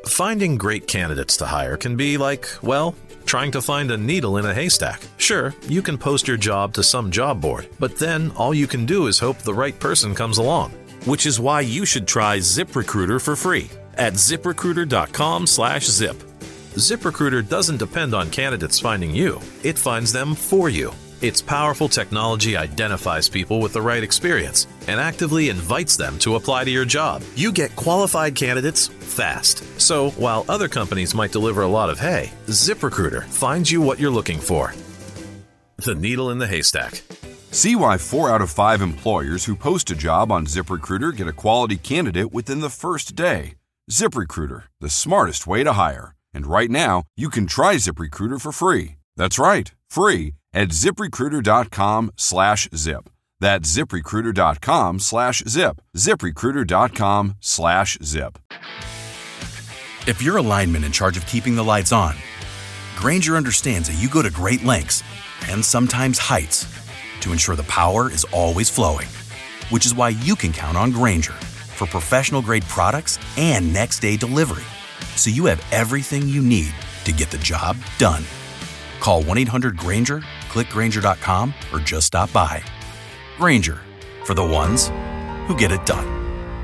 Finding great candidates to hire can be like, well, trying to find a needle in a haystack. Sure, you can post your job to some job board, but then all you can do is hope the right person comes along. Which is why you should try ZipRecruiter for free at ZipRecruiter.com/zip. ZipRecruiter doesn't depend on candidates finding you. It finds them for you. Its powerful technology identifies people with the right experience and actively invites them to apply to your job. You get qualified candidates fast. So while other companies might deliver a lot of hay, ZipRecruiter finds you what you're looking for. The needle in the haystack. See why 4 out of 5 employers who post a job on ZipRecruiter get a quality candidate within the first day. ZipRecruiter, the smartest way to hire. And right now, you can try ZipRecruiter for free. That's right, free at ZipRecruiter.com/zip. That's ZipRecruiter.com/zip. ZipRecruiter.com/zip. If you're a lineman in charge of keeping the lights on, Grainger understands that you go to great lengths and sometimes heights to ensure the power is always flowing, which is why you can count on Grainger for professional-grade products and next-day delivery, so you have everything you need to get the job done. Call 1-800-GRAINGER, click Grainger.com, or just stop by. Grainger, for the ones who get it done.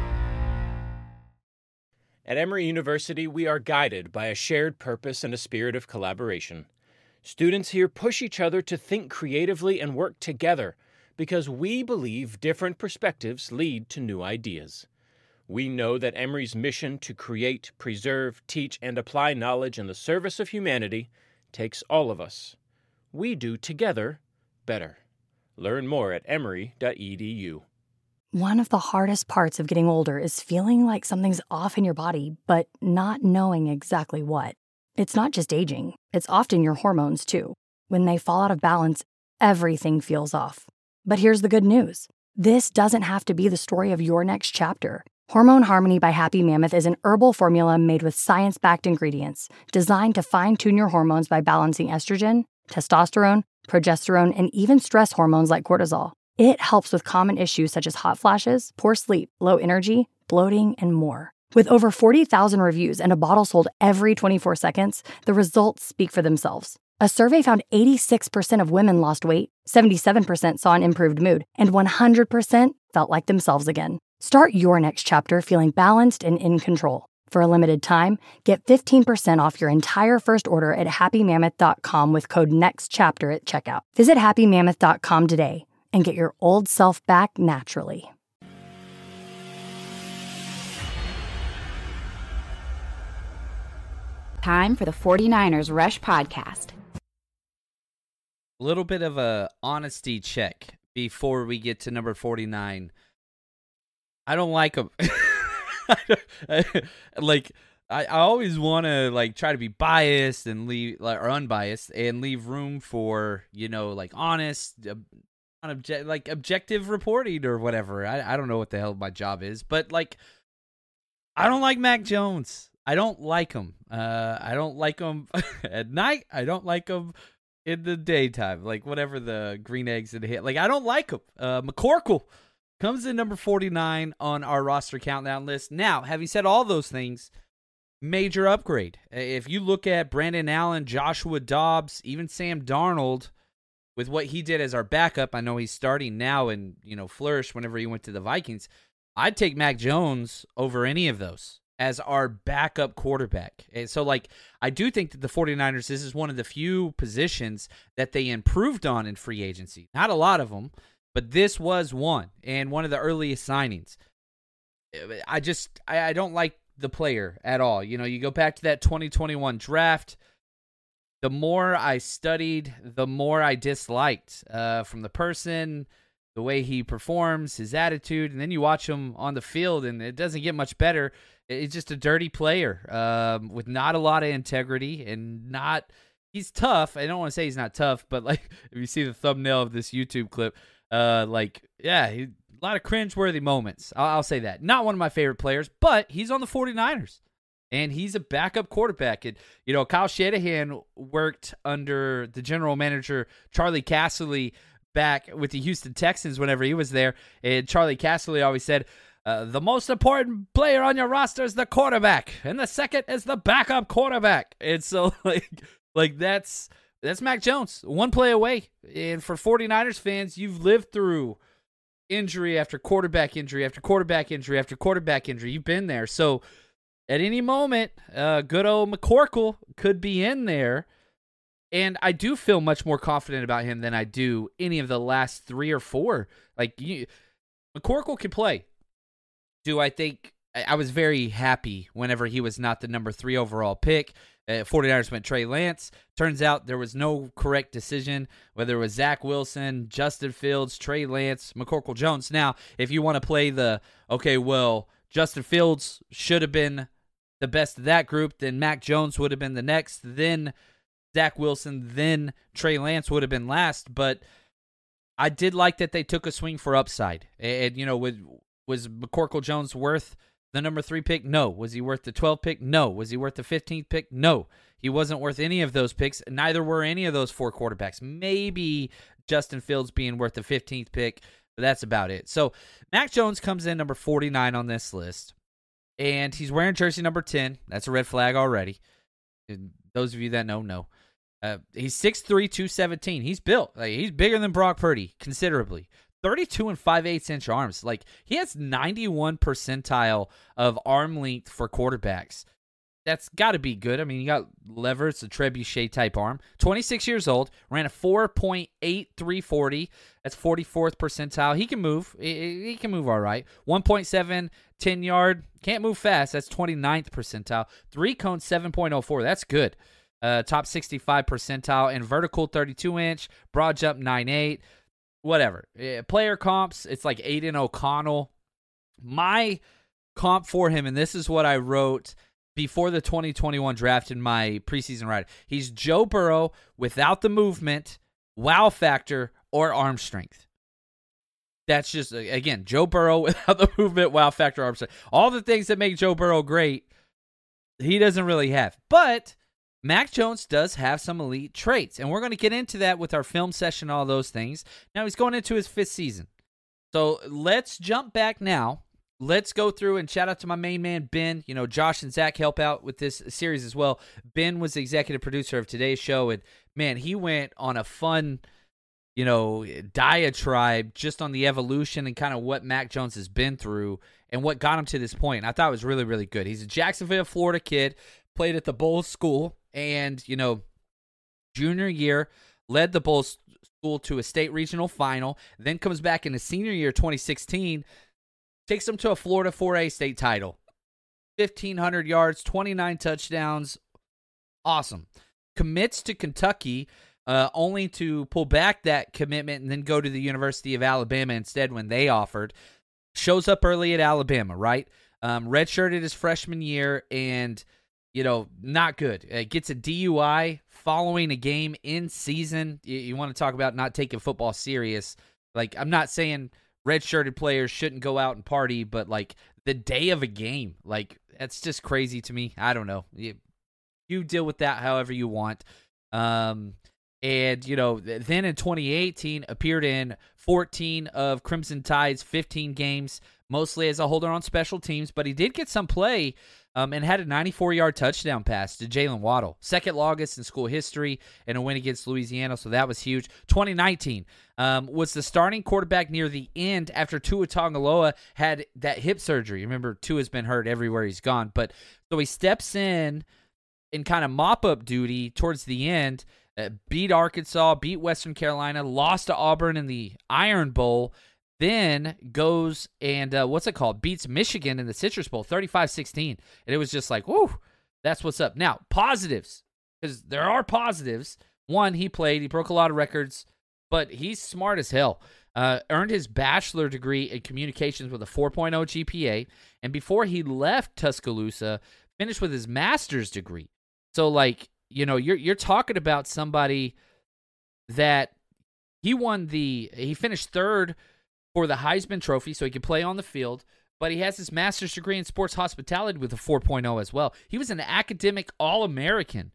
At Emory University, we are guided by a shared purpose and a spirit of collaboration. Students here push each other to think creatively and work together because we believe different perspectives lead to new ideas. We know that Emory's mission to create, preserve, teach, and apply knowledge in the service of humanity takes all of us. We do together better. Learn more at emory.edu. One of the hardest parts of getting older is feeling like something's off in your body, but not knowing exactly what. It's not just aging, it's often your hormones too. When they fall out of balance, everything feels off. But here's the good news. This doesn't have to be the story of your next chapter. Hormone Harmony by Happy Mammoth is an herbal formula made with science-backed ingredients designed to fine-tune your hormones by balancing estrogen, testosterone, progesterone, and even stress hormones like cortisol. It helps with common issues such as hot flashes, poor sleep, low energy, bloating, and more. With over 40,000 reviews and a bottle sold every 24 seconds, the results speak for themselves. A survey found 86% of women lost weight, 77% saw an improved mood, and 100% felt like themselves again. Start your next chapter feeling balanced and in control. For a limited time, get 15% off your entire first order at happymammoth.com with code NEXTCHAPTER at checkout. Visit happymammoth.com today and get your old self back naturally. Time for the 49ers Rush Podcast. A little bit of a honesty check before we get to number 49. I don't like him. I always want to try to be biased and leave or unbiased and leave room for honest, objective reporting or whatever. I don't know what the hell my job is, but I don't like Mac Jones. I don't like him. I don't like him at night. I don't like him in the daytime. Whatever the green eggs and hit. I don't like him. McCorkle comes in number 49 on our roster countdown list. Now, having said all those things, major upgrade. If you look at Brandon Allen, Joshua Dobbs, even Sam Darnold, with what he did as our backup, I know he's starting now and flourished whenever he went to the Vikings. I'd take Mac Jones over any of those as our backup quarterback. And so, I do think that the 49ers, this is one of the few positions that they improved on in free agency. Not a lot of them, but this was one, and one of the earliest signings. I don't like the player at all. You go back to that 2021 draft, the more I studied, the more I disliked from the person, the way he performs, his attitude, and then you watch him on the field, and it doesn't get much better. It's just a dirty player with not a lot of integrity and not – he's tough. I don't want to say he's not tough, but if you see the thumbnail of this YouTube clip, a lot of cringeworthy moments. I'll say that. Not one of my favorite players, but he's on the 49ers, and he's a backup quarterback. And, Kyle Shanahan worked under the general manager, Charlie Casserly, back with the Houston Texans whenever he was there, and Charlie Casserly always said, the most important player on your roster is the quarterback, and the second is the backup quarterback. And so, like that's Mac Jones, one play away. And for 49ers fans, you've lived through injury after quarterback injury after quarterback injury after quarterback injury. You've been there. So at any moment, good old McCorkle could be in there. And I do feel much more confident about him than I do any of the last 3 or 4. Like, McCorkle can play. Do I think I was very happy whenever he was not the number 3 overall pick. 49ers went Trey Lance. Turns out there was no correct decision, whether it was Zach Wilson, Justin Fields, Trey Lance, McCorkle Jones. Now, if you want to play Justin Fields should have been the best of that group, then Mac Jones would have been the next, then Zach Wilson, then Trey Lance would have been last. But I did like that they took a swing for upside. And, was McCorkle Jones worth the number 3 pick? No. Was he worth the 12th pick? No. Was he worth the 15th pick? No. He wasn't worth any of those picks. Neither were any of those 4 quarterbacks. Maybe Justin Fields being worth the 15th pick, but that's about it. So Mac Jones comes in number 49 on this list, and he's wearing jersey number 10. That's a red flag already. And those of you that know. He's 6'3", 217. He's built. He's bigger than Brock Purdy considerably. 32 and 5/8 arms. He has 91 percentile of arm length for quarterbacks. That's got to be good. I mean, you got lever. It's a trebuchet type arm. 26 years old. Ran a 4.8340. That's 44th percentile. He can move. He can move all right. 1.7 10-yard. Can't move fast. That's 29th percentile. 3-cone 7.04. That's good. Top 65 percentile. And vertical 32-inch. Broad jump 9.8. Whatever. Player comps, it's like Aiden O'Connell. My comp for him, and this is what I wrote before the 2021 draft in my preseason write. He's Joe Burrow without the movement, wow factor, or arm strength. That's just, again, Joe Burrow without the movement, wow factor, arm strength. All the things that make Joe Burrow great, he doesn't really have. But Mac Jones does have some elite traits, and we're going to get into that with our film session, all those things. Now, he's going into his 5th season. So let's jump back now. Let's go through and shout out to my main man, Ben. Josh and Zach help out with this series as well. Ben was the executive producer of today's show, and, man, he went on a fun, diatribe just on the evolution and kind of what Mac Jones has been through and what got him to this point. I thought it was really, really good. He's a Jacksonville, Florida kid, played at the Bulls school. And, junior year, led the Bulls school to a state regional final, then comes back in his senior year, 2016, takes them to a Florida 4A state title. 1,500 yards, 29 touchdowns. Awesome. Commits to Kentucky, only to pull back that commitment and then go to the University of Alabama instead when they offered. Shows up early at Alabama, right? Redshirted his freshman year and not good. Gets a DUI following a game in season. You want to talk about not taking football serious. I'm not saying redshirted players shouldn't go out and party, but, the day of a game, that's just crazy to me. I don't know. You deal with that however you want. And, then in 2018, appeared in 14 of Crimson Tide's 15 games, mostly as a holder on special teams, but he did get some play and had a 94-yard touchdown pass to Jalen Waddle. Second longest in school history and a win against Louisiana, so that was huge. 2019 was the starting quarterback near the end after Tua Tagovailoa had that hip surgery. Remember, Tua's been hurt everywhere he's gone. But so he steps in kind of mop-up duty towards the end, beat Arkansas, beat Western Carolina, lost to Auburn in the Iron Bowl, then goes and, beats Michigan in the Citrus Bowl, 35-16. And it was just like, whoo, that's what's up. Now, positives, because there are positives. One, he broke a lot of records, but he's smart as hell. Earned his bachelor degree in communications with a 4.0 GPA. And before he left Tuscaloosa, finished with his master's degree. So, you're talking about somebody that he finished 3rd for the Heisman Trophy, so he could play on the field, but he has his master's degree in sports hospitality with a 4.0 as well. He was an academic All-American.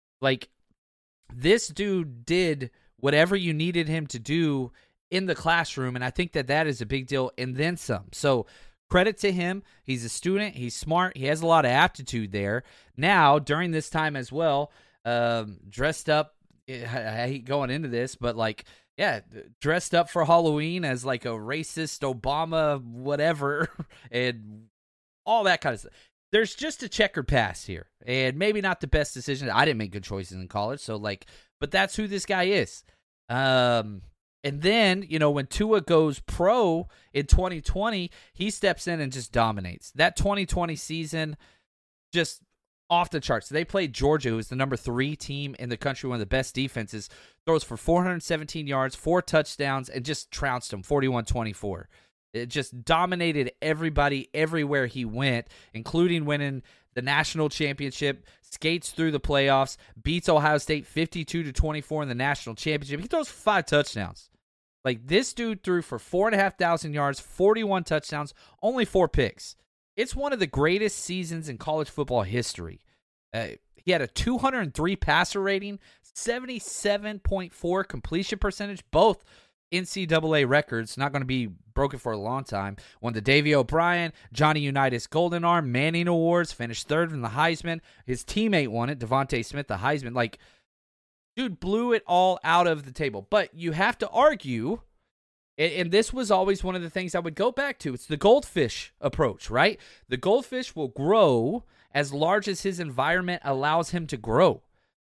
This dude did whatever you needed him to do in the classroom, and I think that is a big deal, and then some. So credit to him. He's a student. He's smart. He has a lot of aptitude there. Now, during this time as well, dressed up, I hate going into this, but like, yeah, dressed up for Halloween as like a racist Obama whatever and all that kind of stuff. There's just a checkered past here, and maybe not the best decision. I didn't make good choices in college, so like, but that's who this guy is. And then, you know, when Tua goes pro in 2020, he steps in and just dominates. That 2020 season, just off the charts. They played Georgia, who is the number 3 team in the country, one of the best defenses, throws for 417 yards, 4 touchdowns, and just trounced them, 41-24. It just dominated everybody everywhere he went, including winning the national championship, skates through the playoffs, beats Ohio State 52-24 in the national championship. He throws 5 touchdowns. Like, this dude threw for 4,500 yards, 41 touchdowns, only 4 picks. It's one of the greatest seasons in college football history. He had a 203 passer rating, 77.4 completion percentage, both NCAA records, not going to be broken for a long time. Won the Davey O'Brien, Johnny Unitas Golden Arm, Manning Awards, finished 3rd in the Heisman. His teammate won it, Devontae Smith, the Heisman. Like, dude blew it all out of the table. But you have to argue, and this was always one of the things I would go back to. It's the goldfish approach, right? The goldfish will grow as large as his environment allows him to grow.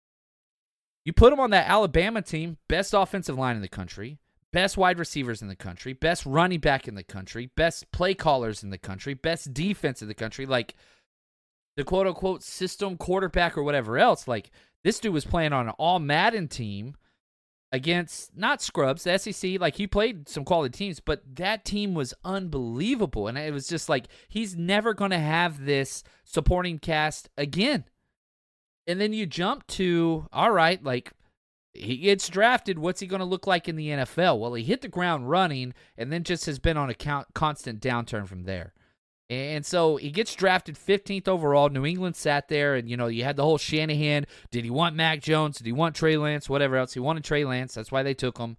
You put him on that Alabama team, best offensive line in the country, best wide receivers in the country, best running back in the country, best play callers in the country, best defense in the country, like the quote-unquote system quarterback or whatever else. Like, this dude was playing on an all-Madden team against, not scrubs, the SEC. Like, he played some quality teams, but that team was unbelievable. And it was just like, he's never going to have this supporting cast again. And then you jump to, all right, like, he gets drafted. What's he going to look like in the NFL? Well, he hit the ground running and then just has been on a constant downturn from there. And so he gets drafted 15th overall. New England sat there, and, you know, you had the whole Shanahan. Did he want Mac Jones? Did he want Trey Lance? Whatever else. He wanted Trey Lance. That's why they took him.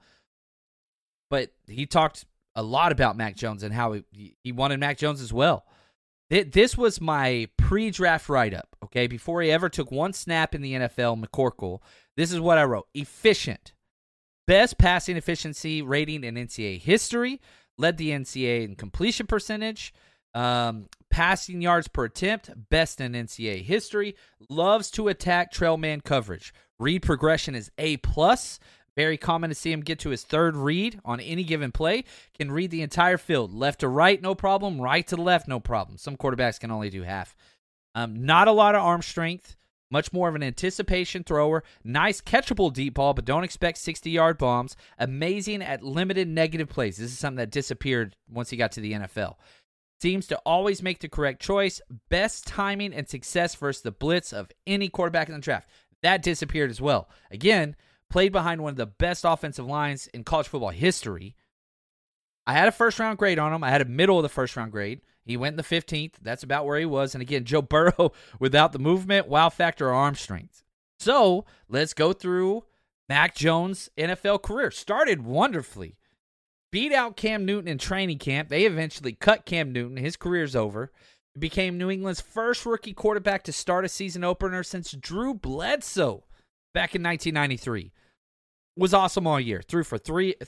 But he talked a lot about Mac Jones and how he wanted Mac Jones as well. This was my pre-draft write-up, okay? Before he ever took one snap in the NFL, McCorkle, this is what I wrote. Efficient. Best passing efficiency rating in NCAA history. Led the NCAA in completion percentage. Passing yards per attempt. Best in NCAA history. Loves to attack trail man coverage. Read progression is A+. Very common to see him get to his 3rd read on any given play. Can read the entire field. Left to right, no problem. Right to left, no problem. Some quarterbacks can only do half. Not a lot of arm strength. Much more of an anticipation thrower. Nice catchable deep ball, but don't expect 60-yard bombs. Amazing at limited negative plays. This is something that disappeared once he got to the NFL. Seems to always make the correct choice. Best timing and success versus the blitz of any quarterback in the draft. That disappeared as well. Again, played behind one of the best offensive lines in college football history. I had a 1st-round grade on him. I had a middle of the 1st-round grade. He went in the 15th. That's about where he was. And again, Joe Burrow without the movement, wow factor, or arm strength. So let's go through Mac Jones' NFL career. Started wonderfully. Beat out Cam Newton in training camp. They eventually cut Cam Newton. His career's over. Became New England's first rookie quarterback to start a season opener since Drew Bledsoe back in 1993. Was awesome all year. Threw for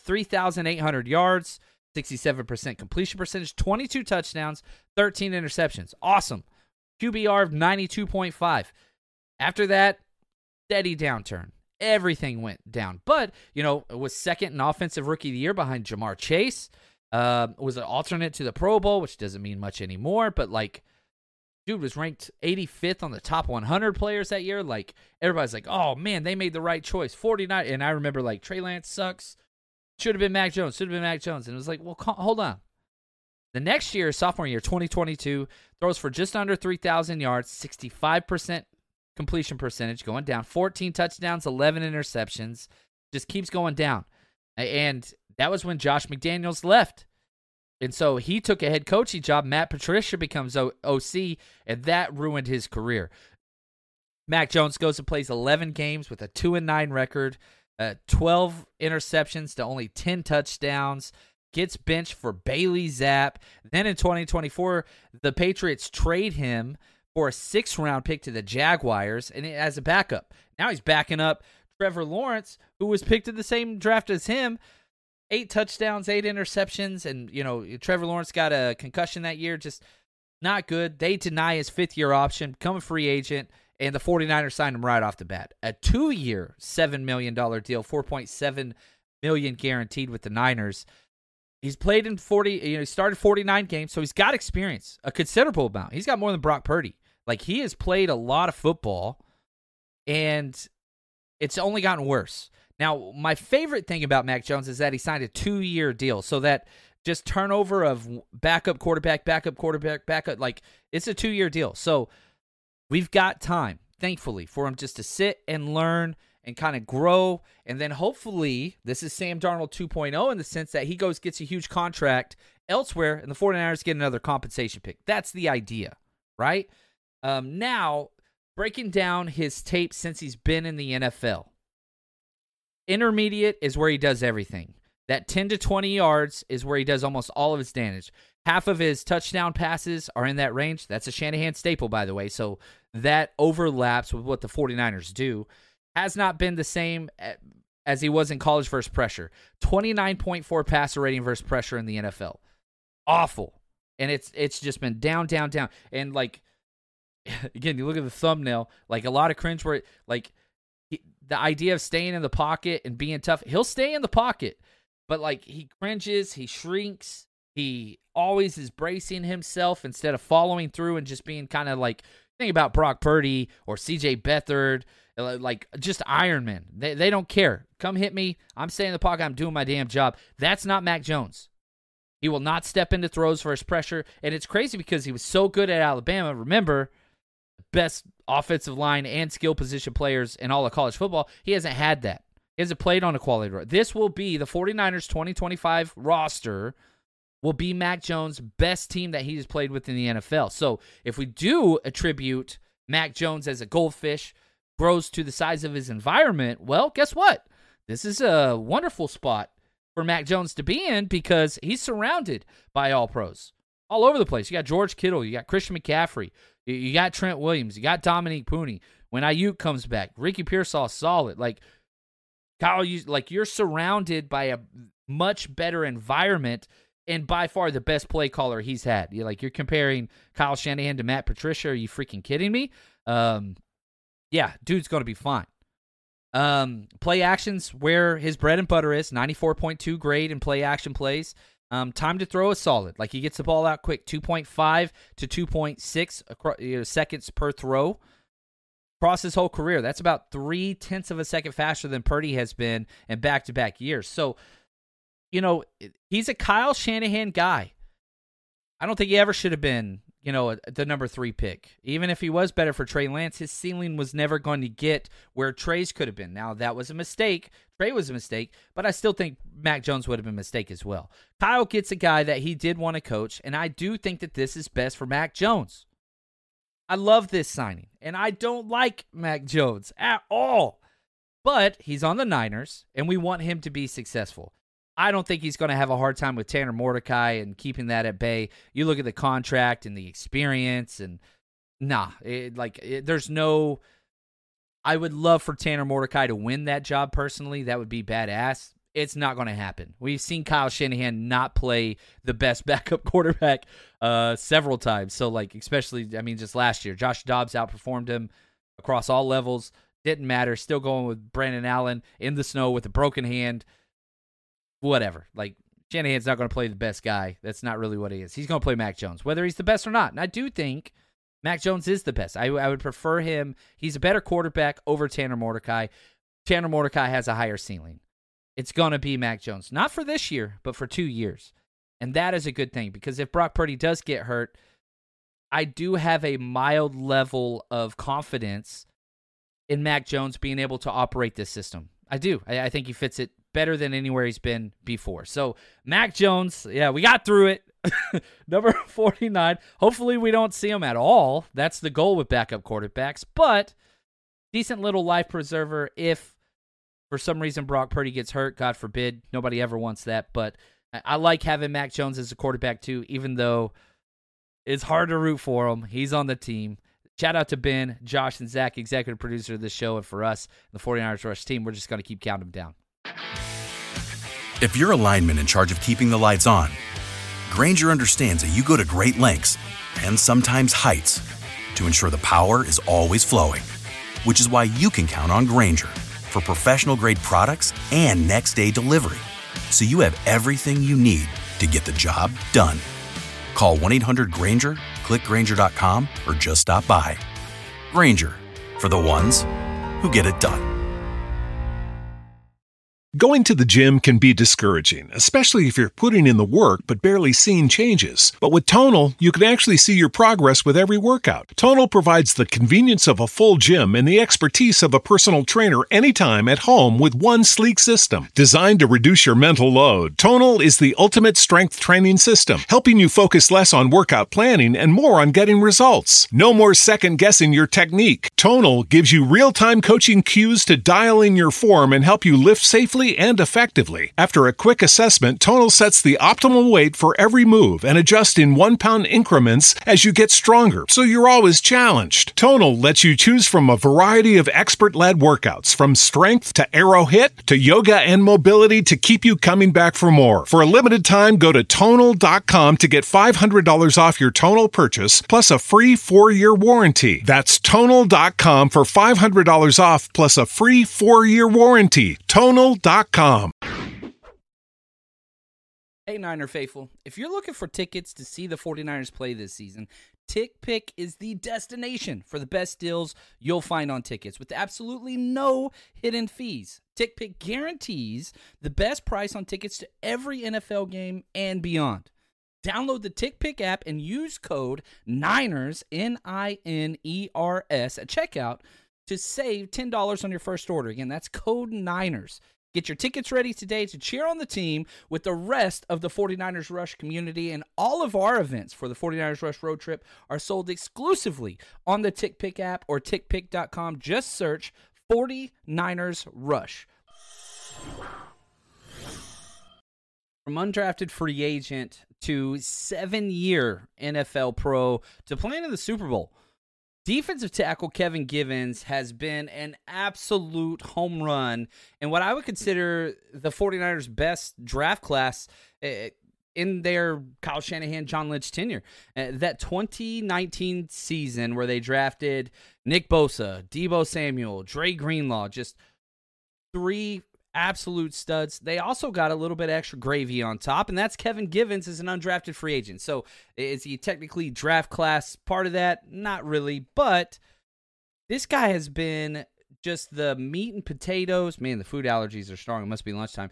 3,800 yards, 67% completion percentage, 22 touchdowns, 13 interceptions. Awesome. QBR of 92.5. After that, steady downturn. Everything went down. But, you know, it was 2nd in Offensive Rookie of the Year behind Jamar Chase. Was an alternate to the Pro Bowl, which doesn't mean much anymore. But, like, dude was ranked 85th on the top 100 players that year. Like, everybody's like, oh, man, they made the right choice. 49. And I remember, like, Trey Lance sucks. Should have been Mac Jones. Should have been Mac Jones. And it was like, well, hold on. The next year, sophomore year, 2022, throws for just under 3,000 yards, 65% completion percentage, going down. 14 touchdowns, 11 interceptions. Just keeps going down. And that was when Josh McDaniels left. And so he took a head coaching job. Matt Patricia becomes OC, and that ruined his career. Mac Jones goes and plays 11 games with a 2-9 record, 12 interceptions to only 10 touchdowns. gets benched for Bailey Zapp. Then in 2024, the Patriots trade him for a 6th-round pick to the Jaguars and as a backup. Now he's backing up Trevor Lawrence, who was picked in the same draft as him. 8 touchdowns, 8 interceptions, and, Trevor Lawrence got a concussion that year. Just not good. They deny his 5th-year option, become a free agent, and the 49ers signed him right off the bat. A 2-year, $7 million deal, $4.7 million guaranteed with the Niners. He's played in he started 49 games, so he's got experience, a considerable amount. He's got more than Brock Purdy. Like, he has played a lot of football, and it's only gotten worse. Now, my favorite thing about Mac Jones is that he signed a 2-year deal, so that just turnover of backup quarterback, like, it's a 2-year deal. So we've got time, thankfully, for him just to sit and learn and kind of grow, and then hopefully this is Sam Darnold 2.0 in the sense that he gets a huge contract elsewhere, and the 49ers get another compensation pick. That's the idea, right? Now, breaking down his tape since he's been in the NFL. Intermediate is where he does everything. That 10 to 20 yards is where he does almost all of his damage. Half of his touchdown passes are in that range. That's a Shanahan staple, by the way, so that overlaps with what the 49ers do. Has not been the same as he was in college versus pressure. 29.4 passer rating versus pressure in the NFL. Awful. And it's just been down. And, like, again, you look at the thumbnail, like, a lot of cringe where, like, the idea of staying in the pocket and being tough, he'll stay in the pocket. But, like, he cringes, he shrinks, he always is bracing himself instead of following through and just being kind of like, think about Brock Purdy or C.J. Beathard, like just Iron Man. They don't care. Come hit me. I'm staying in the pocket. I'm doing my damn job. That's not Mac Jones. He will not step into throws versus pressure. And it's crazy because he was so good at Alabama. Remember, best offensive line and skill position players in all of college football. He hasn't had that. He hasn't played on a quality road. This will be the 49ers 2025 roster will be Mac Jones' best team that he's played with in the NFL. So if we do attribute Mac Jones as a goldfish, grows to the size of his environment, well, guess what? This is a wonderful spot for Mac Jones to be in because he's surrounded by all pros all over the place. You got George Kittle, you got Christian McCaffrey, you got Trent Williams, you got Dominique Pooney. When Ayuk comes back, Ricky Pearsall solid. Like, Kyle, you're surrounded by a much better environment and by far the best play caller he's had. You're comparing Kyle Shanahan to Matt Patricia. Are you freaking kidding me? Yeah, dude's going to be fine. Play actions where his bread and butter is, 94.2 grade in play action plays. Time to throw is solid. Like, he gets the ball out quick, 2.5 to 2.6 seconds per throw. Across his whole career, that's about 0.3 of a second faster than Purdy has been in back-to-back years. So, he's a Kyle Shanahan guy. I don't think he ever should have been, the number 3 pick. Even if he was better for Trey Lance, his ceiling was never going to get where Trey's could have been. Now, that was a mistake. Trey was a mistake, but I still think Mac Jones would have been a mistake as well. Kyle gets a guy that he did want to coach, and I do think that this is best for Mac Jones. I love this signing, and I don't like Mac Jones at all. But he's on the Niners, and we want him to be successful. I don't think he's going to have a hard time with Tanner Mordecai and keeping that at bay. You look at the contract and the experience, and there's no. I would love for Tanner Mordecai to win that job personally. That would be badass. It's not going to happen. We've seen Kyle Shanahan not play the best backup quarterback several times. So, especially, just last year, Josh Dobbs outperformed him across all levels. Didn't matter. Still going with Brandon Allen in the snow with a broken hand. Whatever. Shanahan's not going to play the best guy. That's not really what he is. He's going to play Mac Jones, whether he's the best or not. And I do think Mac Jones is the best. I would prefer him. He's a better quarterback over Tanner Mordecai. Tanner Mordecai has a higher ceiling. It's going to be Mac Jones. Not for this year, but for 2 years. And that is a good thing because if Brock Purdy does get hurt, I do have a mild level of confidence in Mac Jones being able to operate this system. I do. I think he fits it better than anywhere he's been before. So, Mac Jones, yeah, we got through it. Number 49. Hopefully we don't see him at all. That's the goal with backup quarterbacks. But decent little life preserver if for some reason Brock Purdy gets hurt. God forbid. Nobody ever wants that. But I like having Mac Jones as a quarterback too, even though it's hard to root for him. He's on the team. Shout out to Ben, Josh, and Zach, executive producer of this show, and for us, the 49ers Rush team, we're just going to keep counting them down. If you're a lineman in charge of keeping the lights on, Grainger understands that you go to great lengths and sometimes heights to ensure the power is always flowing, which is why you can count on Grainger for professional-grade products and next-day delivery, so you have everything you need to get the job done. Call 1-800-GRAINGER, click Grainger.com, or just stop by. Grainger, for the ones who get it done. Going to the gym can be discouraging, especially if you're putting in the work but barely seeing changes. But with Tonal, you can actually see your progress with every workout. Tonal provides the convenience of a full gym and the expertise of a personal trainer anytime at home with one sleek system. Designed to reduce your mental load, Tonal is the ultimate strength training system, helping you focus less on workout planning and more on getting results. No more second-guessing your technique. Tonal gives you real-time coaching cues to dial in your form and help you lift safely and effectively. After a quick assessment, Tonal sets the optimal weight for every move and adjusts in 1 pound increments as you get stronger, so you're always challenged. Tonal lets you choose from a variety of expert-led workouts, from strength to arrow hit to yoga and mobility, to keep you coming back for more. For a limited time, go to Tonal.com to get $500 off your Tonal purchase, plus a free 4-year warranty. That's Tonal.com for $500 off, plus a free 4-year warranty. Tonal.com. Hey, Niner faithful, if you're looking for tickets to see the 49ers play this season, TickPick is the destination for the best deals you'll find on tickets with absolutely no hidden fees. TickPick guarantees the best price on tickets to every NFL game and beyond. Download the TickPick app and use code NINERS, NINERS, at checkout to save $10 on your first order. Again, that's code NINERS. Get your tickets ready today to cheer on the team with the rest of the 49ers Rush community, and all of our events for the 49ers Rush road trip are sold exclusively on the TickPick app or tickpick.com. Just search 49ers Rush. From undrafted free agent to 7-year NFL pro to playing in the Super Bowl, defensive tackle Kevin Givens has been an absolute home run in what I would consider the 49ers' best draft class in their Kyle Shanahan, John Lynch tenure. That 2019 season where they drafted Nick Bosa, Deebo Samuel, Dre Greenlaw, just 3 absolute studs. They also got a little bit extra gravy on top, and that's Kevin Givens as an undrafted free agent. So is he technically draft class part of that? Not really, but this guy has been just the meat and potatoes. Man, the food allergies are strong. It must be lunchtime.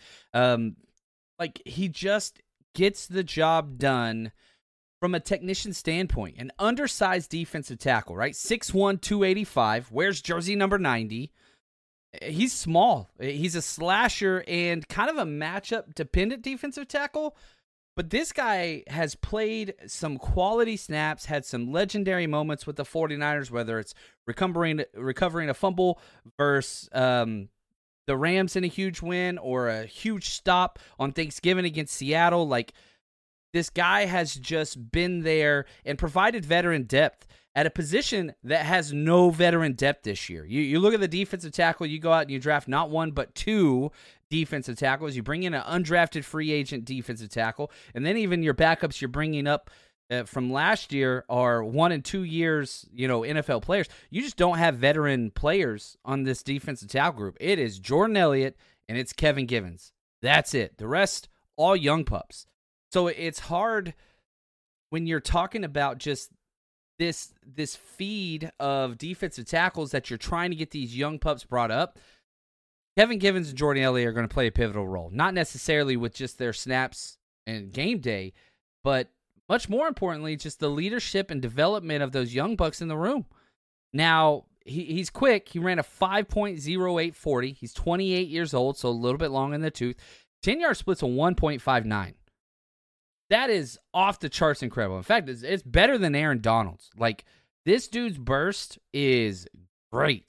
He just gets the job done from a technician standpoint. An undersized defensive tackle, right? 6'1", 285, wears jersey number 90. He's small. He's a slasher and kind of a matchup-dependent defensive tackle. But this guy has played some quality snaps, had some legendary moments with the 49ers, whether it's recovering a fumble versus the Rams in a huge win or a huge stop on Thanksgiving against Seattle. Like, this guy has just been there and provided veteran depth at a position that has no veteran depth this year. You look at the defensive tackle, you go out and you draft not 1 but 2 defensive tackles. You bring in an undrafted free agent defensive tackle, and then even your backups you're bringing up from last year are 1 and 2 years, NFL players. You just don't have veteran players on this defensive tackle group. It is Jordan Elliott and it's Kevin Givens. That's it. The rest, all young pups. So it's hard when you're talking about just this feed of defensive tackles that you're trying to get these young pups brought up. Kevin Givens and Jordan Elliott are going to play a pivotal role, not necessarily with just their snaps and game day, but much more importantly, just the leadership and development of those young bucks in the room. Now, he's quick. He ran a 5.08 40. He's 28 years old, so a little bit long in the tooth. 10-yard split's a 1.59. That is off the charts incredible. In fact, it's better than Aaron Donald's. Like, this dude's burst is great.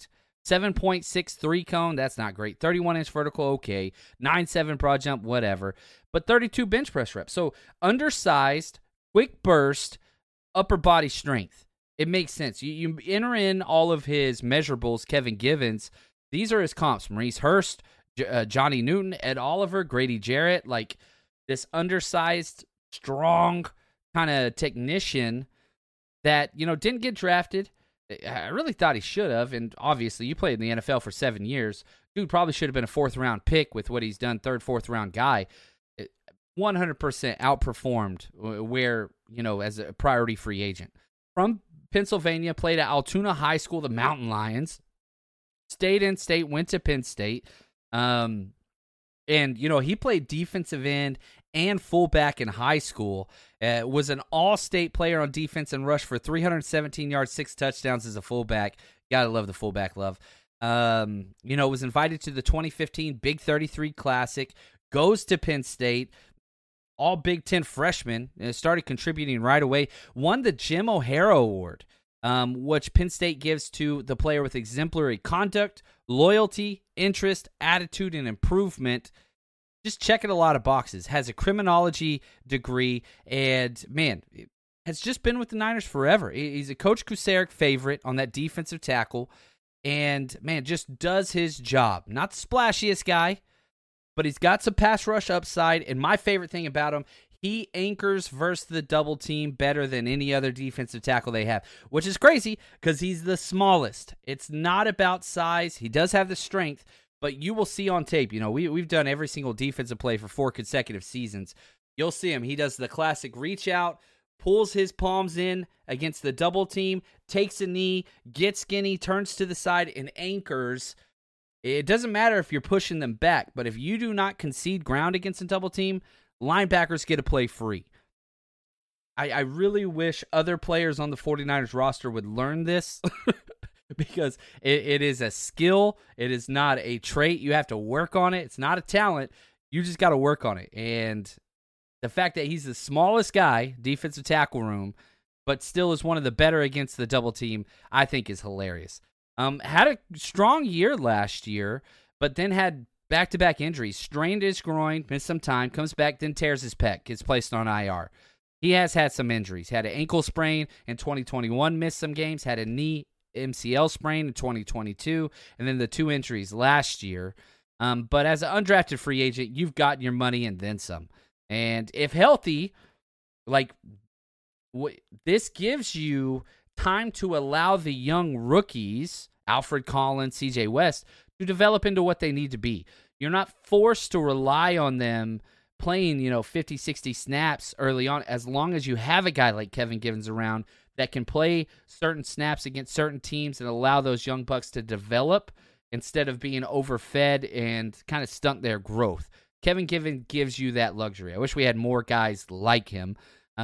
7.63 cone, that's not great. 31-inch vertical, okay. 9.7 broad jump, whatever. But 32 bench press reps. So undersized, quick burst, upper body strength. It makes sense. You enter in all of his measurables, Kevin Givens. These are his comps. Maurice Hurst, Johnny Newton, Ed Oliver, Grady Jarrett. Like this undersized, strong kind of technician that, didn't get drafted. I really thought he should have, and obviously you played in the NFL for 7 years. Dude probably should have been a 4th-round pick with what he's done, 3rd, 4th-round guy. 100% outperformed where, as a priority free agent. From Pennsylvania, played at Altoona High School, the Mountain Lions. Stayed in state, went to Penn State. And, he played defensive end and fullback in high school. Was an all-state player on defense and rushed for 317 yards, 6 touchdowns as a fullback. Gotta love the fullback love. Was invited to the 2015 Big 33 Classic. Goes to Penn State. All Big Ten freshman. Started contributing right away. Won the Jim O'Hara Award, which Penn State gives to the player with exemplary conduct, loyalty, interest, attitude, and improvement. Just checking a lot of boxes. Has a criminology degree, and, man, has just been with the Niners forever. He's a Coach Kusarek favorite on that defensive tackle, and, man, just does his job. Not the splashiest guy, but he's got some pass rush upside, and my favorite thing about him, he anchors versus the double team better than any other defensive tackle they have, which is crazy because he's the smallest. It's not about size. He does have the strength, but you will see on tape, we've done every single defensive play for 4 consecutive seasons. You'll see him. He does the classic reach out, pulls his palms in against the double team, takes a knee, gets skinny, turns to the side, and anchors. It doesn't matter if you're pushing them back, but if you do not concede ground against a double team, linebackers get to play free. I really wish other players on the 49ers roster would learn this because it is a skill. It is not a trait. You have to work on it. It's not a talent. You just got to work on it. And the fact that he's the smallest guy, defensive tackle room, but still is one of the better against the double team, I think is hilarious. Had a strong year last year, but then had back-to-back injuries. Strained his groin, missed some time, comes back, then tears his pec, gets placed on IR. He has had some injuries. Had an ankle sprain in 2021, missed some games. Had a knee MCL sprain in 2022, and then the 2 injuries last year. But as an undrafted free agent, you've gotten your money and then some. And if healthy, this gives you time to allow the young rookies, Alfred Collins, CJ West, to develop into what they need to be. You're not forced to rely on them playing, 50, 60 snaps early on, as long as you have a guy like Kevin Givens around that can play certain snaps against certain teams and allow those young bucks to develop instead of being overfed and kind of stunt their growth. Kevin Givens gives you that luxury. I wish we had more guys like him.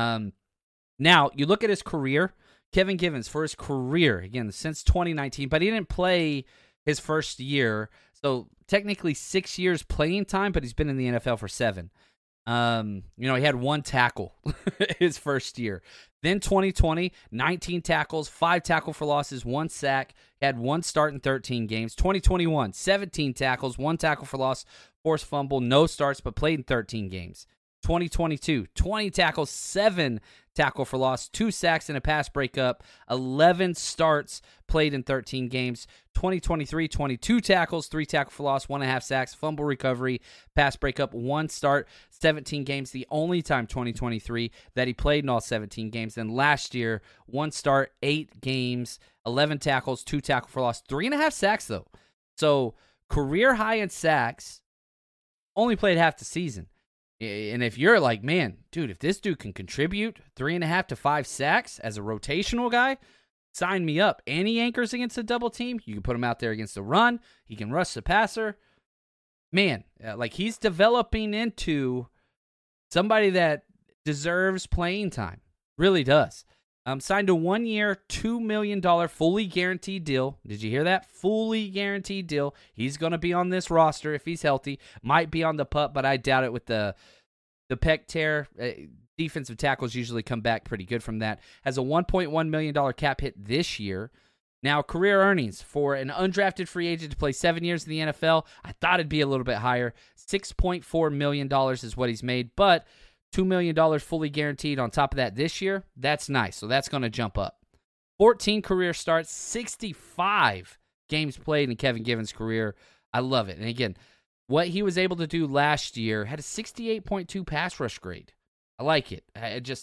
Now, you look at his career, Kevin Givens, for his career, again, since 2019, but he didn't play his first year. So technically 6 years playing time, but he's been in the NFL for 7. He had 1 tackle his first year. Then 2020, 19 tackles, 5 tackle for losses, 1 sack. He had 1 start in 13 games. 2021, 17 tackles, 1 tackle for loss, forced fumble, no starts, but played in 13 games. 2022, 20 tackles, 7 tackle for loss, 2 sacks and a pass breakup, 11 starts, played in 13 games. 2023, 22 tackles, 3 tackle for loss, 1.5 sacks, fumble recovery, pass breakup, 1 start, 17 games. The only time 2023 that he played in all 17 games. Then last year, 1 start, 8 games, 11 tackles, 2 tackle for loss, 3.5 sacks though. So career high in sacks, only played half the season. And if you're like, man, dude, if this dude can contribute 3.5 to 5 sacks as a rotational guy, sign me up. And he anchors against a double team. You can put him out there against the run. He can rush the passer. Man, he's developing into somebody that deserves playing time. Really does. Signed a 1-year, $2 million fully guaranteed deal. Did you hear that? Fully guaranteed deal. He's going to be on this roster if he's healthy. Might be on the PUP, but I doubt it with the pec tear. Defensive tackles usually come back pretty good from that. Has a $1.1 million cap hit this year. Now, career earnings for an undrafted free agent to play 7 years in the NFL, I thought it'd be a little bit higher. $6.4 million is what he's made, but $2 million fully guaranteed on top of that this year. That's nice, so that's going to jump up. 14 career starts, 65 games played in Kevin Givens' career. I love it. And again, what he was able to do last year, had a 68.2 pass rush grade. I like it.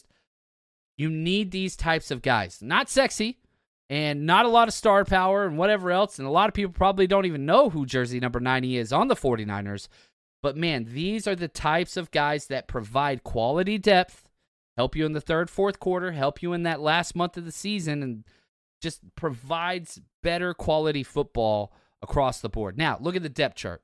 You need these types of guys. Not sexy, and not a lot of star power and whatever else, and a lot of people probably don't even know who jersey number 90 is on the 49ers. But, man, these are the types of guys that provide quality depth, help you in the third, fourth quarter, help you in that last month of the season, and just provides better quality football across the board. Now, look at the depth chart.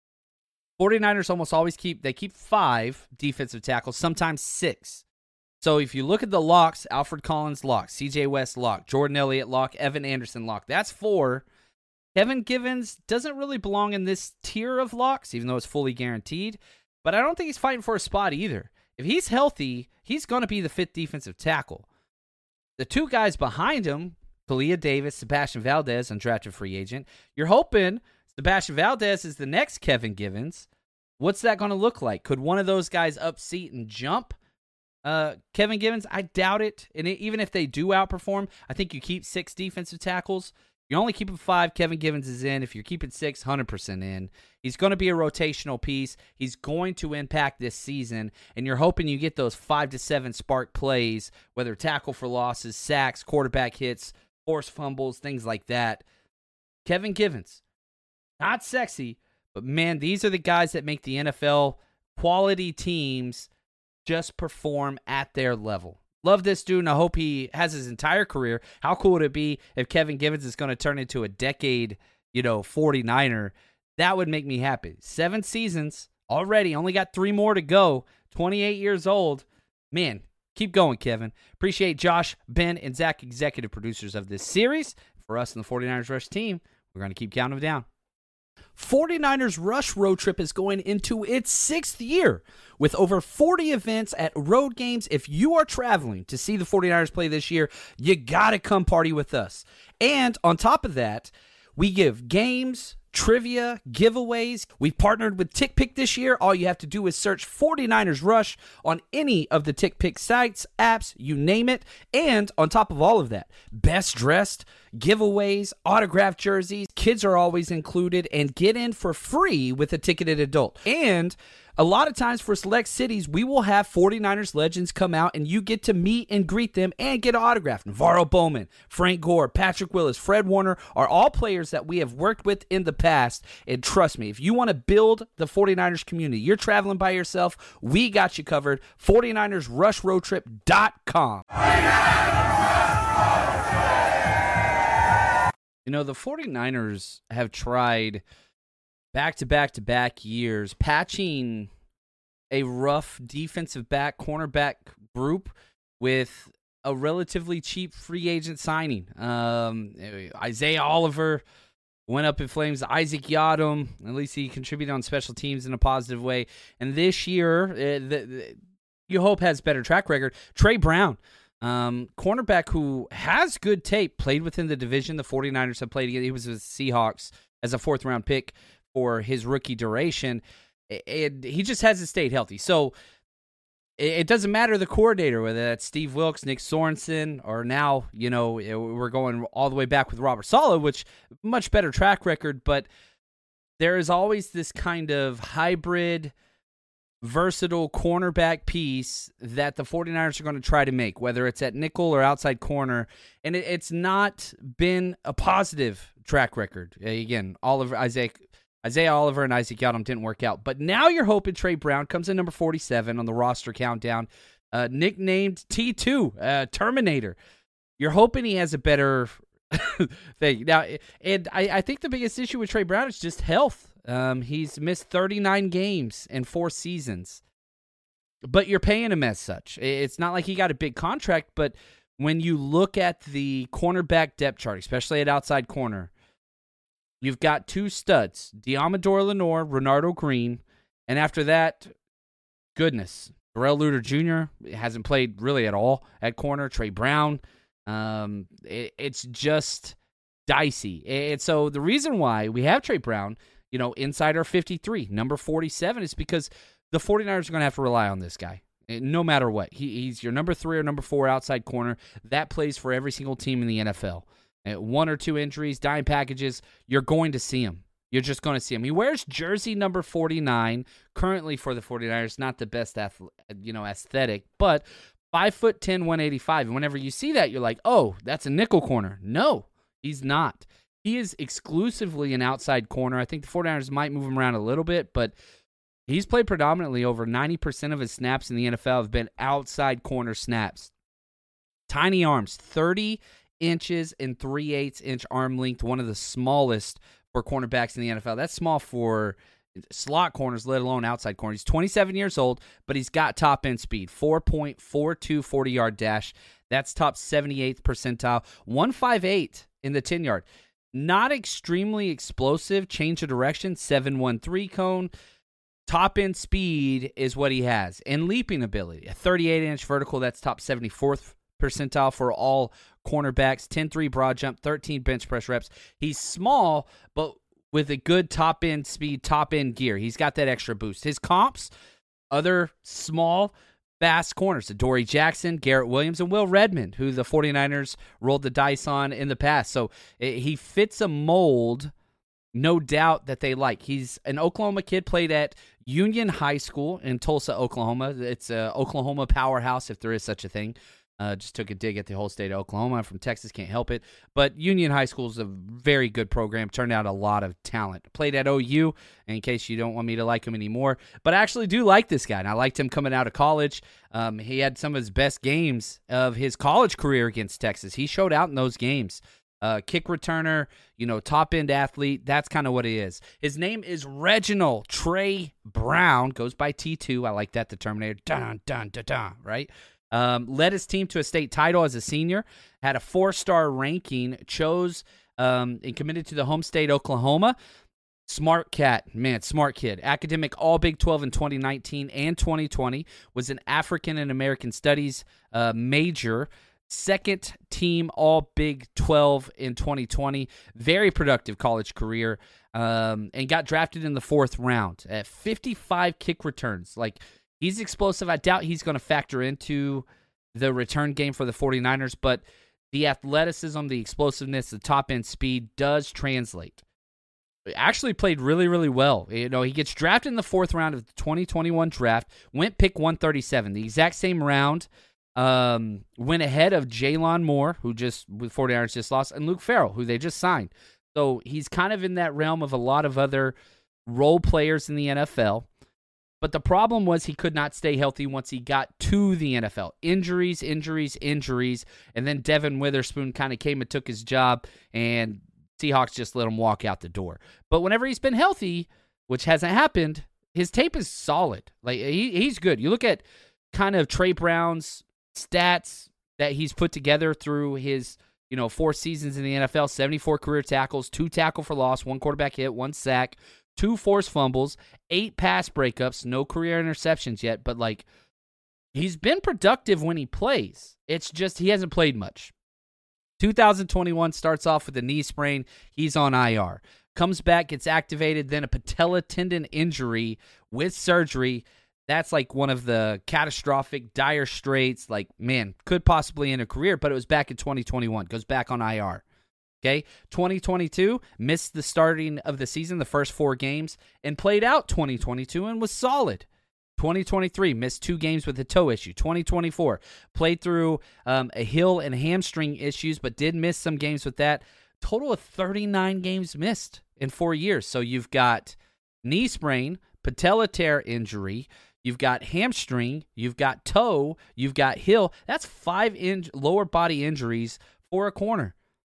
49ers almost always keep 5 defensive tackles, sometimes 6. So if you look at the locks, Alfred Collins lock, CJ West lock, Jordan Elliott lock, Evan Anderson lock. That's 4. Kevin Givens doesn't really belong in this tier of locks, even though it's fully guaranteed. But I don't think he's fighting for a spot either. If he's healthy, he's going to be the 5th defensive tackle. The 2 guys behind him, Kalia Davis, Sebastian Valdez, undrafted free agent. You're hoping Sebastian Valdez is the next Kevin Givens. What's that going to look like? Could one of those guys upseat and jump Kevin Givens? I doubt it. And even if they do outperform, I think you keep 6 defensive tackles. You're only keeping 5. Kevin Givens is in. If you're keeping 6, 100% in. He's going to be a rotational piece. He's going to impact this season. And you're hoping you get those 5 to 7 spark plays, whether tackle for losses, sacks, quarterback hits, forced fumbles, things like that. Kevin Givens, not sexy, but man, these are the guys that make the NFL quality teams just perform at their level. Love this dude, and I hope he has his entire career. How cool would it be if Kevin Givens is going to turn into a decade, 49er? That would make me happy. 7 seasons already, only got 3 more to go. 28 years old. Man, keep going, Kevin. Appreciate Josh, Ben, and Zach, executive producers of this series. For us in the 49ers Rush team, we're going to keep counting them down. 49ers Rush Road Trip is going into its 6th year with over 40 events at road games. If you are traveling to see the 49ers play this year, you got to come party with us. And on top of that, we give games, trivia, giveaways. We've partnered with TickPick this year. All you have to do is search 49ers Rush on any of the TickPick sites, apps, you name it. And on top of all of that, best dressed, giveaways, autographed jerseys, kids are always included, and get in for free with a ticketed adult. And a lot of times for select cities, we will have 49ers legends come out and you get to meet and greet them and get an autograph. Navarro Bowman, Frank Gore, Patrick Willis, Fred Warner are all players that we have worked with in the past. And trust me, if you want to build the 49ers community, you're traveling by yourself, we got you covered. 49ersRushRoadTrip.com. The 49ers have tried back-to-back-to-back years patching a rough defensive back, cornerback group with a relatively cheap free agent signing. Isaiah Oliver went up in flames. Isaac Yiadom, at least he contributed on special teams in a positive way. And this year, you hope has better track record. Trey Brown, cornerback who has good tape, played within the division the 49ers have played against. He was with Seahawks as a 4th-round pick for his rookie duration. He just hasn't stayed healthy. So it doesn't matter the coordinator, whether that's Steve Wilks, Nick Sorensen, or now, we're going all the way back with Robert Saleh, which much better track record, but there is always this kind of hybrid, versatile cornerback piece that the 49ers are going to try to make, whether it's at nickel or outside corner, and it's not been a positive track record. Again, Isaiah Oliver and Isaac Yiadom didn't work out. But now you're hoping Trey Brown comes in number 47 on the roster countdown, nicknamed T2, Terminator. You're hoping he has a better thing. Now, and I think the biggest issue with Trey Brown is just health. He's missed 39 games in 4 seasons. But you're paying him as such. It's not like he got a big contract, but when you look at the cornerback depth chart, especially at outside corner, you've got 2 studs, Diamador Lenore, Renardo Green, and after that, goodness, Darrell Luter Jr. hasn't played really at all at corner. Trey Brown, it's just dicey. And so the reason why we have Trey Brown, inside our 53, number 47, is because the 49ers are going to have to rely on this guy no matter what. He's your number 3 or number 4 outside corner. That plays for every single team in the NFL. 1 or 2 injuries, dime packages, you're going to see him. You're just going to see him. He wears jersey number 49 currently for the 49ers. Not the best aesthetic, but 5'10", 185. And whenever you see that, you're like, oh, that's a nickel corner. No, he's not. He is exclusively an outside corner. I think the 49ers might move him around a little bit, but he's played predominantly. Over 90% of his snaps in the NFL have been outside corner snaps. Tiny arms, 30 inches and 3/8 inch arm length, one of the smallest for cornerbacks in the NFL. That's small for slot corners, let alone outside corners. He's 27 years old, but he's got top-end speed, 4.42 40-yard dash. That's top 78th percentile. 158 in the 10-yard. Not extremely explosive. Change of direction, 7.13 cone. Top-end speed is what he has. And leaping ability, a 38-inch vertical. That's top 74th percentile for all cornerbacks. 10.3 broad jump, 13 bench press reps. He's small, but with a good top-end speed, top-end gear. He's got that extra boost. His comps, other small, fast corners, Adoree Jackson, Garrett Williams, and Will Redmond, who the 49ers rolled the dice on in the past. So he fits a mold, no doubt, that they like. He's an Oklahoma kid, played at Union High School in Tulsa, Oklahoma. It's a Oklahoma powerhouse, if there is such a thing. Just took a dig at the whole state of Oklahoma. I'm from Texas, can't help it. But Union High School is a very good program. Turned out a lot of talent. Played at OU, in case you don't want me to like him anymore. But I actually do like this guy, and I liked him coming out of college. He had some of his best games of his college career against Texas. He showed out in those games. Kick returner, top-end athlete. That's kind of what he is. His name is Reginald Trey Brown. Goes by T2. I like that, the Terminator. Dun, dun, dun, dun, right? Led his team to a state title as a senior, had a 4-star ranking, chose and committed to the home state, Oklahoma. Smart cat, man, smart kid. Academic All Big 12 in 2019 and 2020. Was an African and American Studies major. Second team All Big 12 in 2020. Very productive college career, and got drafted in the 4th round at 55 kick returns. He's explosive. I doubt he's going to factor into the return game for the 49ers, but the athleticism, the explosiveness, the top-end speed does translate. Actually played really, really well. He gets drafted in the 4th round of the 2021 draft, went pick 137, the exact same round, went ahead of Jalon Moore, who with 49ers just lost, and Luke Farrell, who they just signed. So he's kind of in that realm of a lot of other role players in the NFL. But the problem was he could not stay healthy once he got to the NFL. Injuries. And then Devin Witherspoon kind of came and took his job, and Seahawks just let him walk out the door. But whenever he's been healthy, which hasn't happened, his tape is solid. He's good. You look at kind of Trey Brown's stats that he's put together through his 4 seasons in the NFL, 74 career tackles, 2 tackle for loss, 1 quarterback hit, 1 sack, 2 forced fumbles, 8 pass breakups, no career interceptions yet, but he's been productive when he plays. It's just he hasn't played much. 2021 starts off with a knee sprain. He's on IR. Comes back, gets activated, then a patella tendon injury with surgery. That's one of the catastrophic, dire straits. Could possibly end a career, but it was back in 2021. Goes back on IR. Okay, 2022, missed the starting of the season, the first 4 games, and played out 2022 and was solid. 2023, missed 2 games with a toe issue. 2024, played through a heel and hamstring issues, but did miss some games with that. Total of 39 games missed in 4 years. So you've got knee sprain, patella tear injury, you've got hamstring, you've got toe, you've got heel. That's 5 lower body injuries for a corner.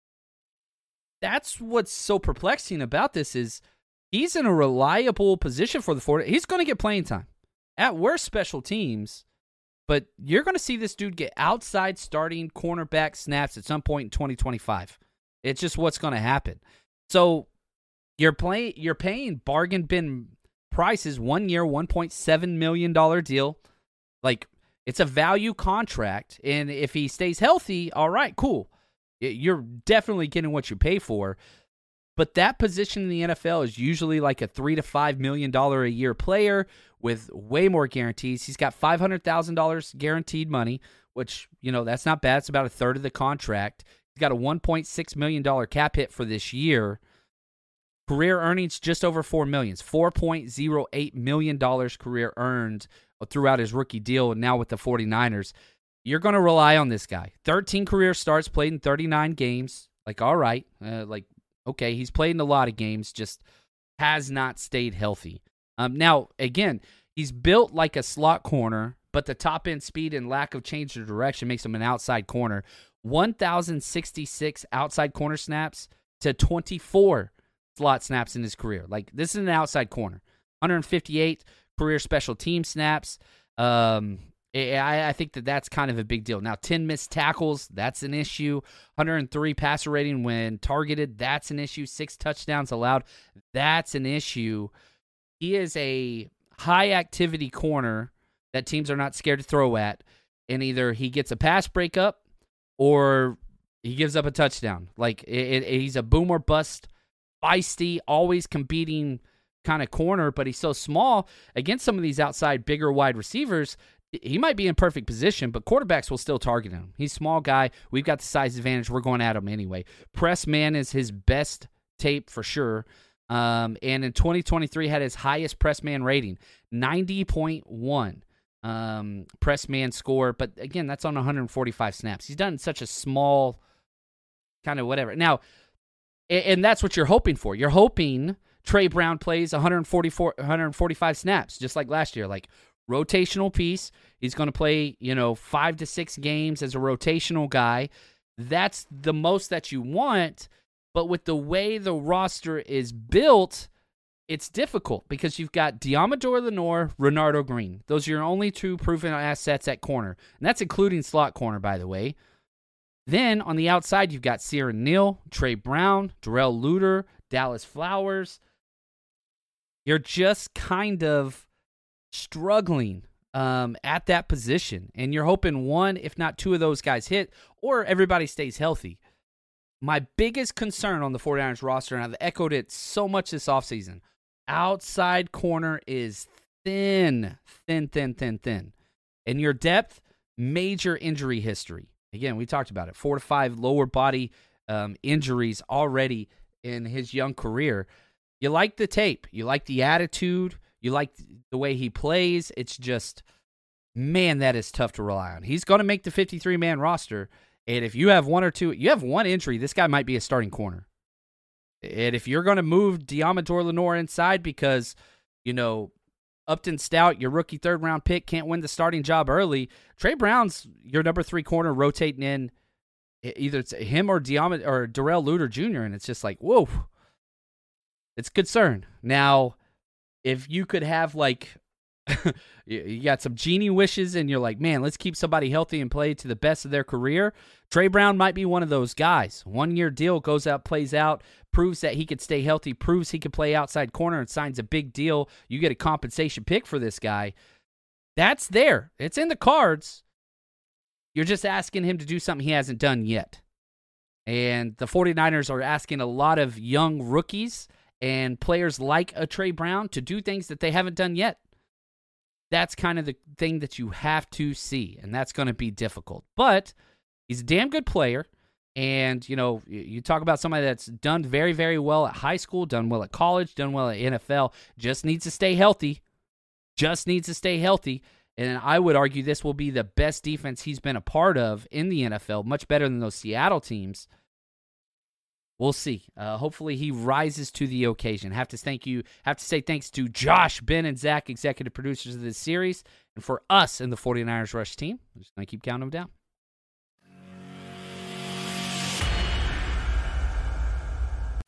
That's what's so perplexing about this is he's in a reliable position for the 49ers. He's going to get playing time. At worst, special teams, but you're going to see this dude get outside starting cornerback snaps at some point in 2025. It's just what's going to happen. So you're paying bargain bin prices, 1 year, $1.7 million deal. It's a value contract, and if he stays healthy, all right, cool. You're definitely getting what you pay for. But that position in the NFL is usually like a $3 to $5 million a year player with way more guarantees. He's got $500,000 guaranteed money, which, that's not bad. It's about a third of the contract. He's got a $1.6 million cap hit for this year. Career earnings just over $4 million. $4.08 million career earned throughout his rookie deal, and now with the 49ers. You're going to rely on this guy. 13 career starts, played in 39 games. All right. Okay, he's played in a lot of games, just has not stayed healthy. Now, again, he's built like a slot corner, but the top-end speed and lack of change of direction makes him an outside corner. 1,066 outside corner snaps to 24 slot snaps in his career. This is an outside corner. 158 career special team snaps. I think that's kind of a big deal. Now, 10 missed tackles, that's an issue. 103 passer rating when targeted, that's an issue. 6 touchdowns allowed, that's an issue. He is a high-activity corner that teams are not scared to throw at, and either he gets a pass breakup or he gives up a touchdown. He's a boom or bust, feisty, always competing kind of corner, but he's so small against some of these outside bigger wide receivers. He might be in perfect position, but quarterbacks will still target him. He's a small guy. We've got the size advantage. We're going at him anyway. Press man is his best tape for sure. And in 2023 had his highest press man rating, 90.1 press man score. But again, that's on 145 snaps. He's done such a small kind of whatever. Now, and that's what you're hoping for. You're hoping Trey Brown plays 145 snaps, just like last year. Rotational piece. He's going to play, 5 to 6 games as a rotational guy. That's the most that you want, but with the way the roster is built, it's difficult because you've got Deommodore Lenoir, Renardo Green. Those are your only 2 proven assets at corner, and that's including slot corner, by the way. Then on the outside, you've got Sierra Neal, Trey Brown, Darrell Luter, Dallas Flowers. You're just kind of struggling at that position, and you're hoping 1, if not 2 of those guys hit, or everybody stays healthy. My biggest concern on the 49ers roster, and I've echoed it so much this offseason, outside corner is thin. And your depth, major injury history. Again, we talked about it, 4 to 5 lower body injuries already in his young career. You like the tape. You like the attitude. You like the way he plays. It's just, man, that is tough to rely on. He's going to make the 53-man roster, and if you have 1 or 2, you have 1 injury, this guy might be a starting corner. And if you're going to move Deommodore Lenoir inside because, Upton Stout, your rookie 3rd-round pick, can't win the starting job early, Trey Brown's your number 3 corner rotating in. Either it's him or Darrell Luter Jr., and it's just whoa. It's a concern. Now, if you could have you got some genie wishes and you're like, man, let's keep somebody healthy and play to the best of their career, Trey Brown might be one of those guys. 1-year deal, goes out, plays out, proves that he could stay healthy, proves he could play outside corner, and signs a big deal. You get a compensation pick for this guy. That's there. It's in the cards. You're just asking him to do something he hasn't done yet. And the 49ers are asking a lot of young rookies and players like a Trey Brown to do things that they haven't done yet. That's kind of the thing that you have to see, and that's going to be difficult. But he's a damn good player, and, you talk about somebody that's done very, very well at high school, done well at college, done well at NFL, just needs to stay healthy. And I would argue this will be the best defense he's been a part of in the NFL, much better than those Seattle teams. We'll see. Hopefully he rises to the occasion. Have to say thanks to Josh, Ben, and Zach, executive producers of this series. And for us in the 49ers Rush team, I'm just going to keep counting them down.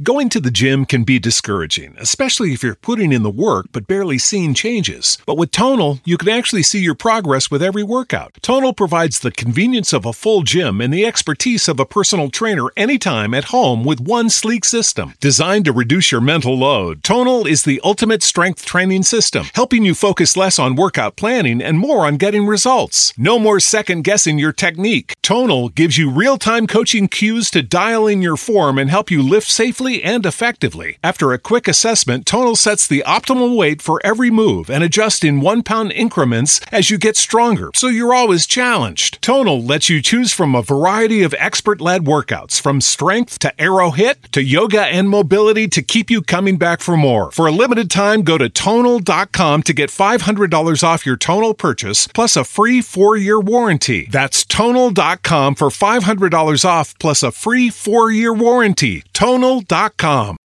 Going to the gym can be discouraging, especially if you're putting in the work but barely seeing changes. But with Tonal, you can actually see your progress with every workout. Tonal provides the convenience of a full gym and the expertise of a personal trainer anytime at home with one sleek system. Designed to reduce your mental load, Tonal is the ultimate strength training system, helping you focus less on workout planning and more on getting results. No more second-guessing your technique. Tonal gives you real-time coaching cues to dial in your form and help you lift safely and effectively. After a quick assessment, Tonal sets the optimal weight for every move and adjusts in 1-pound increments as you get stronger, so you're always challenged. Tonal lets you choose from a variety of expert-led workouts, from strength to aero hit to yoga and mobility, to keep you coming back for more. For a limited time, go to Tonal.com to get $500 off your Tonal purchase, plus a free 4-year warranty. That's Tonal.com for $500 off, plus a free 4-year warranty. Tonal.com.